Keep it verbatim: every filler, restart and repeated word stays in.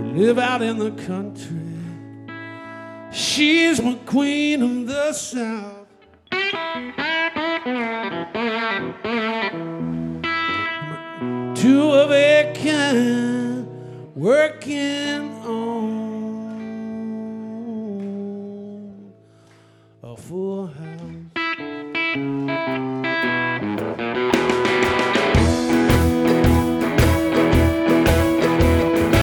live out in the country. She's my queen of the South. Two of a kind, working on